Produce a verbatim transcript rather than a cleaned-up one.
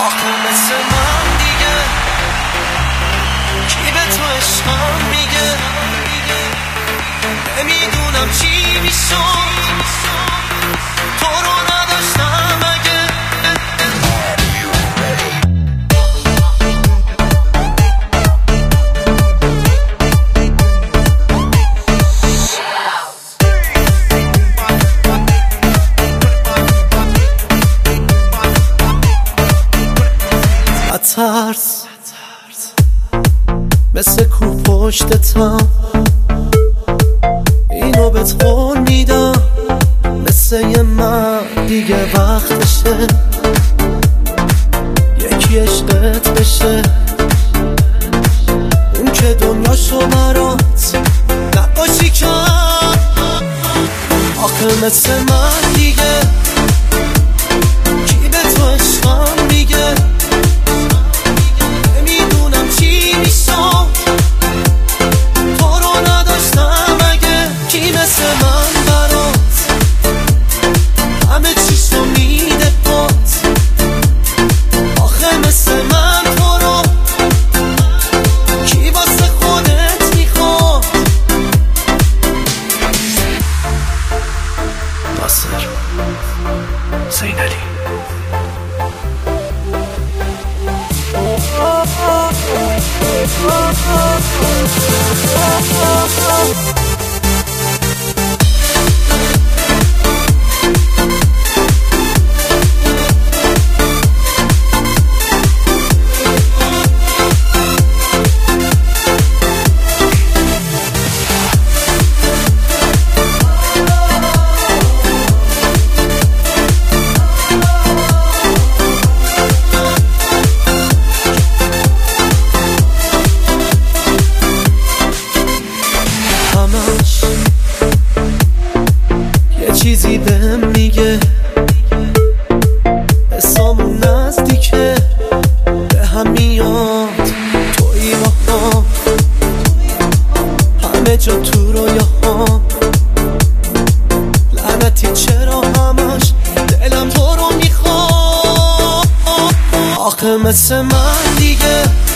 آخه مثل من دیگه کی به تو عشقم میگه؟ نمیدونم چی میشد تو رو نداشتم اگه. ترس مثل کو پشتتم اینو بهت قول میدم، مثل یه مرد دیگه وقتشه یکی عشقت بشه، اون که دنیاشو برات نباشی کرد. آخه مثل من دیگه کی به تو عشقم میگه؟ زینالی چیزی بهم میگه حسامون نزدیکه به هم میاد توی با هم همه جا تو رویاهام. لعنتی چرا همش دلم تو رو میخواد؟ آخه مثل من دیگه